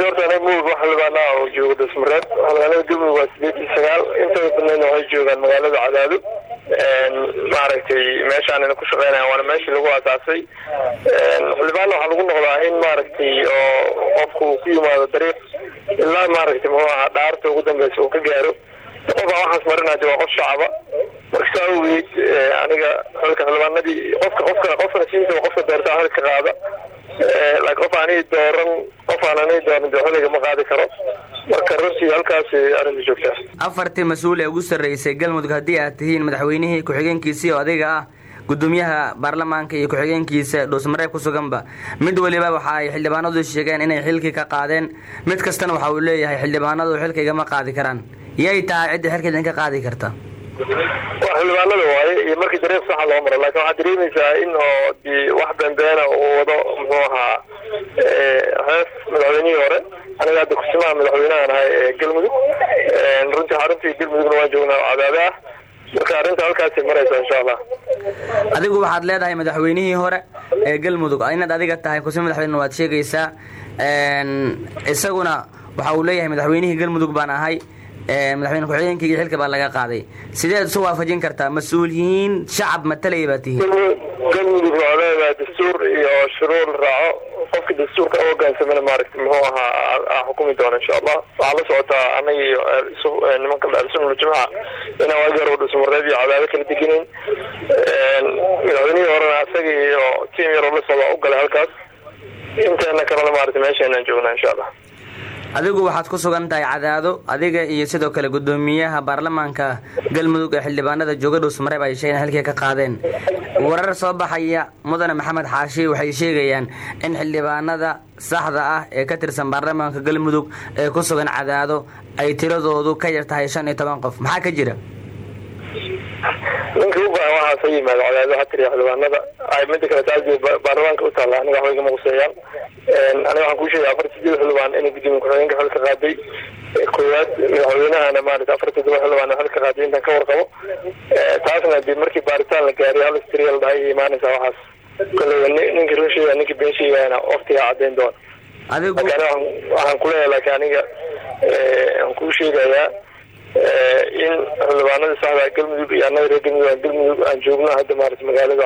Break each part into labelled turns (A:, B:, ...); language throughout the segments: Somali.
A: horta anaga mudug waxa labaana oo jooga Dhuusamareeb magaalada Galmudug waa 89 inta badan waxay joogaan magaalada Cadaado maaragtay meeshaan inay ku shaqeynayaan waana meeshii lagu aasaasay xildhibaan waxa lagu noqdaa in maaragtay oo qofku ku yimaado dariiq ilaa maaragtay dhaarta ugu dambaysa uu ka gaaro qofka waxaas marinaya waa qof shacaba marka weyd aniga halka xildhibaanadii qofka siinta qofka doorta halka qaada laakiin qof aanay dooran xiliga ma qaadi karo marka runtii halkaas arrinta joogta
B: afartii mas'uul ee ugu sareysay Galmudug hadii aad tihiin madaxweynihii ku-xigeenkiisa oo adiga ah gudoomiyaha baarlamaanka iyo ku-xigeenkiisa Dhuusamareeb ku suganba mid waliba waxa ay xildhibaanadu sheegeen inay xilki ka qaadeen mid kastana waxa uu leeyahay xildhibaanadu xilkiga ma qaadi karaan yay tahay cid xilkiga ka qaadi karta
A: xildhibaanada waaye iyo markii dariiq sax loo maro laakiin waxa dareemaysaa in oo wax dambeena oo wado muxuu ahaa madaxweynihii hore aniga hadda kusimaha madaxweynahan ahay Galmudug runtii xaruntii Galmudugna waa joognaa Cadaado ah marka arrinta halkaas maraysa insha Allah
B: adigu waxaad leedahay madaxweynihii hore ee Galmudug inaad adiga tahay kusimaha madaxweynaha waad sheegaysaa isaguna waxa uu leeyahay madaxweynihii Galmudug baan ahay madaxweyne ku-xigeenkii xilka baa laga qaaday sideed soo waafajin kartaa mas'uuliyiin shacab matalay baa tihiin
A: Galmudug waa leedahay dastuur iyo shuruuc raaco qofka dastuurka oo hoggaansamana maaragtay muxuu ahaa xukumi doona insha Allah waxa la socotaa anaga iyo nimanka Al-Sunnah Jamaca ina waagar oo Dhuusamareeb iyo Cadaado kala deganeen madaxweynihii horena asaga iyo tiim yar oo la soo galay halkaas intaana kala maaragtay meeshaan joognaa insha Allah
B: adigu waxaad ku sugan tahay Cadaado adiga iyo sidoo kale gudoomiyaha baarlamaanka Galmudug ee xildhibaanada jooga Dhuusamareeb ay sheegeen halkii ka qaadeen warar soo baxaya mudane Maxamed Xaashi waxay sheegayaan in xildhibaanada saxda ah ee ka tirsan baarlamaanka Galmudug ee ku sugan Cadaado ay tiradoodu ka yar tahay 15 qof maxaa ka jira
A: ninka ugu baahan waxa soo yimaado Cadaado hatir xildhibaanada ay mid kale taasi baarlamaanka u taala aniga waxay ma quseeyaan aniga waxaan ku sheegay afartii xildhibaan inay gudoomiye ku-xigeenka xilka qaaday koowaad madaxweynahana maaragtay afartii xildhibaan xilka qaaday inta ka warqabo taasna dib markii baaritaan la gaaray hal istiriil dhahay iimaanaysa waxaas kale ninka ruushada ninka beenshiyaana waqtiga cadeyn doon adigu waxaan ku leeyahay laakiin aniga aan ku sheegayaa in xildhibaanada saxda Galmudug iyo anaga Galmudug aan joogno hadda maaragtay magaalada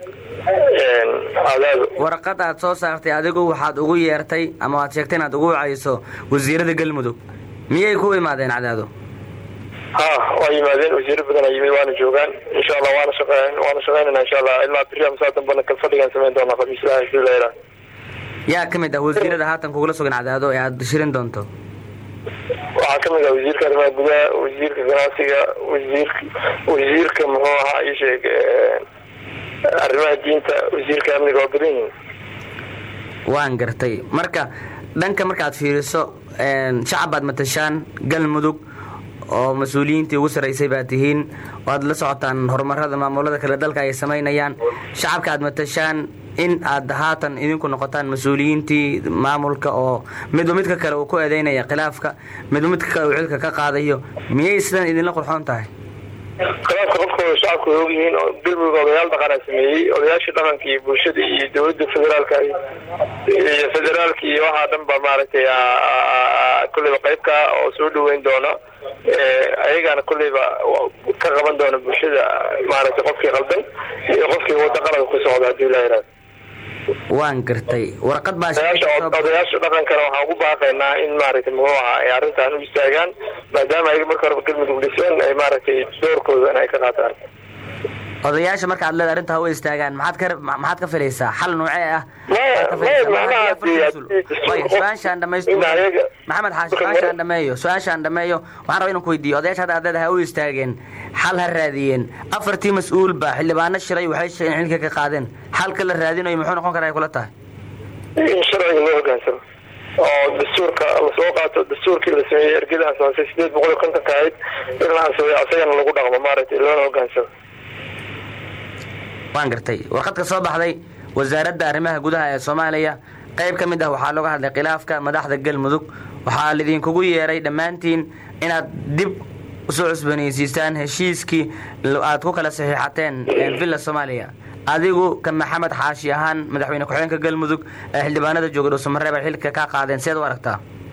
A: Cadaado
B: warqad aad soo saartay adigu waxaad ugu yeertay ama aad sheegtay inaad ugu wacayso wasiirada Galmudug miyay ku imaadeen Cadaado
A: waa yimaadeen wasiir badan ay yimid waana joogaan insha Allah waana shaqeynaa insha Allah ilaa biriyaam saadan bana kal fadhigan sameyn doona khamiislaha insha Allah
B: yaa kamid ah wasiirada haatan kugula sugan Cadaado ee aad shirin doonto
A: waxaa kamid ah wasiirka arrimaha gudaha wasiirka ganacsiga wasiirka muxuu ahaa ii sheeg arrimaha diinta wasiirka amniga oo badan
B: waan gartay marka dhanka markaad fiiriso shacab baad matashaan Galmudug oo mas'uuliyiintii ugu sareysay baad tihiin waad la socotaan horumarada maamulada kala dalka ay sameynayaan shacabka aad matashaan in aad haatan idinku noqotaan mas'uuliyiintii maamulka oo midka kale uu ku eedeynaya khilaafka midka kale uu xilka ka qaadayo miyay sidan idin la qurxoon tahay
A: khilaafka qofkooda shacabku og yihiin oo Galmudug odayaal dhaqan sameeyay odayaashii dhaqanka iyo bulshada iyo dawladda federaalka iyo waxa dhan ba maaragtay kulliba qaybka oo soo dhaweyn doona ayagana kulliba ka qaban doona bulshada maaragtay qofkii qaldan iyo qofkii wada qalad ku socda hadii la yiraahdo
B: waan gartay warqad baa
A: odayaasha dhaqankana waxaan ugu baaqaynaa in maaragtay muxuu ahaa ay arrintan u istaagaan maadaama ay marka hore Galmudug dhiseen ay maaragtay doorkooda ay ka qaataan
B: odayaasha marka aad leedahay arrinta way istaagaan maxaad ka filaysaa xal noocee ah su'aashaan dhamaysto Maxamed Xaashi su'aashaan dhameeyo waxaan rabaa inaan ku weydiiyo odayaasha aad leedahay way istaageen xal ha raadiyeen afartii mas'uul ba xildhibaano shiray waxay sheegeen xilka ka qaadeen xalka la raadinayo muxuu noqon karaa kula tahay
A: in sharciga loo hoggaansamo oo dastuurka la soo qaato dastuurkii la sameeyay ergada asaasay 850 kaayid in la ansixiyay asagana lagu dhaqmo maaragtay loo hoggaansamo
B: waan gartay warqadka soo baxday wasaaradda arrimaha gudaha ee Soomaaliya qayb kamid ah waxaa looga hadlay khilaafka madaxda Galmudug waxaa lidinkugu yeeray dhamaantiin inaad dib u soo cusboonaysiistaan heshiiskii aad ku kala saxiixateen villa Soomaaliya adigu kan Maxamed Xaashi ahaan madaxweyne ku-xigeenka Galmudug ee xildhibaanada jooga Dhuusamareeb xilka ka qaadeen seed u aragtaa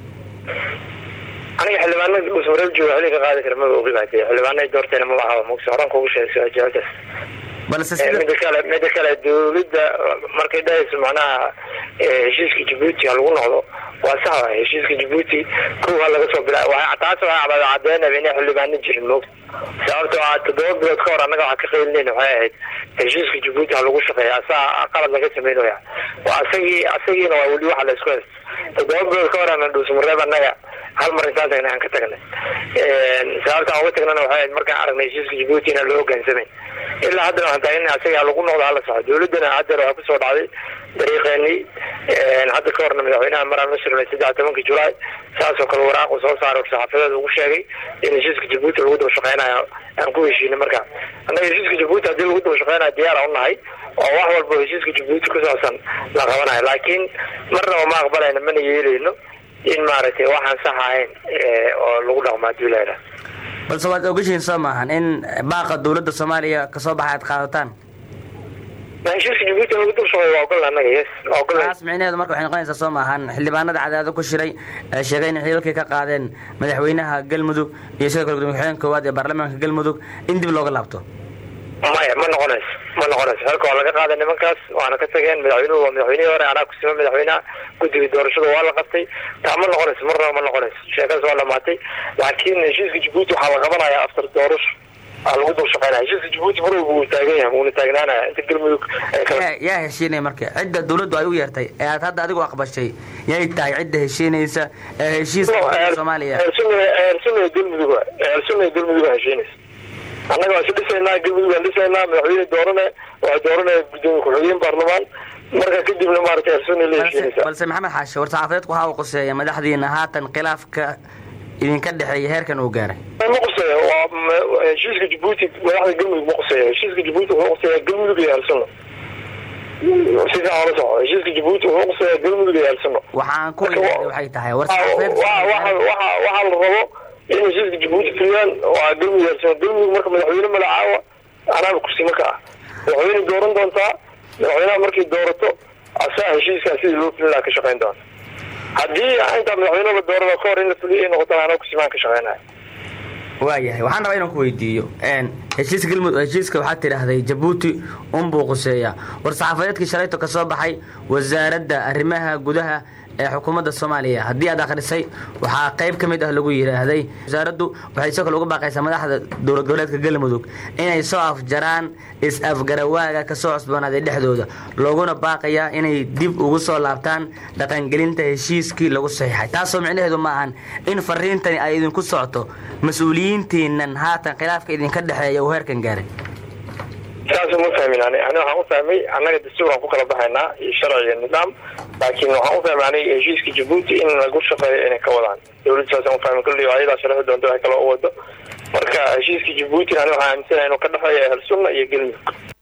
A: aniga xildhibaanada dhuusmareeb jooga xilli ka qaadi kara ma ogi baa xildhibaanay doorteena ma laha mugsi horan kugu sheegay jawaabtaas
B: balse sida
A: mid kale dowladda markay dhahayso macnaha heshiiska Djibouti lagu noqdo waa sax heshiiska Djibouti kuwa laga soo bilaabo waxa taas waa cadeynaya in xildhibaano jirin moog sababtoo ah toddoba bilood ka hor anaga waxa ka qeylneen waxay ahayd heshiiska Djibouti lagu shaqeeyaa saa qalad laga sameeyo waa asagiina waa wali waxa la isku haysto toddoba bilood ka hor ana dhuusmareeb anaga hal mar intaan aan ka tagnay sababta ugu tagnana waxay ahayd markaan aragnay heshiiska Djibouti in loo gansamay ilaa hadda waxaan taagnahay asaga lagu noqdo hal sax dawladana hadda waxa ku soo dhacday dariiqeeni hadda ka horna madaxweynaha maraa nasrulay 13 July saasoo kale waraaq uu soo saaray saxaafadda ugu sheegay in heshiiska Djibouti lagu daba shaqeynayo aan ku heshiinay marka anaga heshiiska Djibouti hadii lagu daba shaqeynayo diyaar u nahay oo wax walba heshiiska Djibouti ku saabsan la qabanayo laakiin marna ma aqbalayna mana yeelayno in maaragtay waxaan sax ahayn oo lagu dhaqmo duulayna
B: balse waad ogashiin Soomahan in baaqa dawladda Soomaaliya ka soo baxaad qaadataan
A: heshiiska Djibouti lagu daba shaqeeyo waa gool anaga yes waa gool
B: asmicneedu marka waxay noqonaysaa Soomahan xildhibaanada cadaado ku shiray sheegay in xilkii ka qaadeen madaxweynaha Galmudug iyo sidoo kale gudoomiyaha koowaad ee baarlamaanka Galmudug in dib looga laabto ma noqonayso halka waa laga qaaday nimankaas waana ka tageen madaxweynuhu hore anaa ku simay madaxweynaha guddiga doorashada waa la qabtay taa ma noqonayso marna ma noqonayso sheekadaas waa dhamaatay laakiin heshiiska Djibouti waxaa la qabanayaa after doorasho lagu daba shaqeynaya heshiiska Djibouti maruu uu taagan yahay uu taagnaanaya inta Galmudug yaa heshiinay marka cidda dawladdu ay u yeertay ee aad hadda adigu aqbashay yay tahay cidda heshiinaysa ee heshiiska Soomaaliya
A: Galmudug heshiinaysa annaga waa dhisayna Galmudug aan dhisayna madaxweyne doorane waa doorane gudoomiye ku-xigeen baarlamaan marka kadibna maartay arsuun leeshiinaysa
B: balse maxamed xaashi warsaafeedku waxa uu qoseeyay madaxdiina haatan khilaafka idinka dhaxeeyay heerkan uu gaaray
A: ma qoseeyo waa heshiiska Djibouti madaxda Galmudug ma qoseeyo heshiiska Djibouti wuxuu qoseeyaa Galmudug iyo arsuun sida hore soo heshiiska Djibouti wuxuu qoseeyaa Galmudug iyo arsuun
B: waxaan ku leeyahay waxay tahay warsaafeedku
A: waxa la rabo in heshiiska Djibouti filan waa Galmudug marka madaxweyne malaacawa anaa kursi marka madaxweyne dooran doontaa madaxweynaha markii doorato asaa heshiiskaas sidii loo filaa ka shaqeyn doona haddii inta madaxweynaha doorada ka hor in la fuliyo noqoto anaa kursi maan ka shaqeynayo
B: waayahay waxaan rabaa inaan ku weydiiyo heshiiska Galmudug heshiiska waxaad tiraahday Djibouti buu quseeyaa war-saxaafadeedkii shalayto ka soo baxay wasaaradda arrimaha gudaha ee xukuumadda Soomaaliya hadii aad akhrisay waxa qayb kamid ah lagu yiraahday wasaaraddu waxay soo kale uga baaqaysaa madaxda dowlad goboleedka Galmudug inay soo afjaraan is-afgarawaaga ka soo cusboonaaday dhexdooda looguna baaqaya inay dib ugu soo laabtaan dhaqangelinta heshiiskii lagu saxiixay taasoo micnaheedu ma ahan in fariintani ay idinku socoto mas'uuliyiintiinan haatan khilaafka idinka dhaxeeya uu heerkan gaaray
A: taasoo ma fahminaan waxaan u fahmay annaga dastuurkan ku kala baxaynaa iyo sharci iyo nidaam laakiin waxaan u fahmaanay heshiiska Djibouti in lagu shaqeeyo inay ka wadaan dawladdaas aan fahmay kulli ayada sharci doonto ay kala wado marka heshiiska Djibouti waxaan aaminsanahay inuu ka dhaxeeyo Al Sunna iyo Galmudug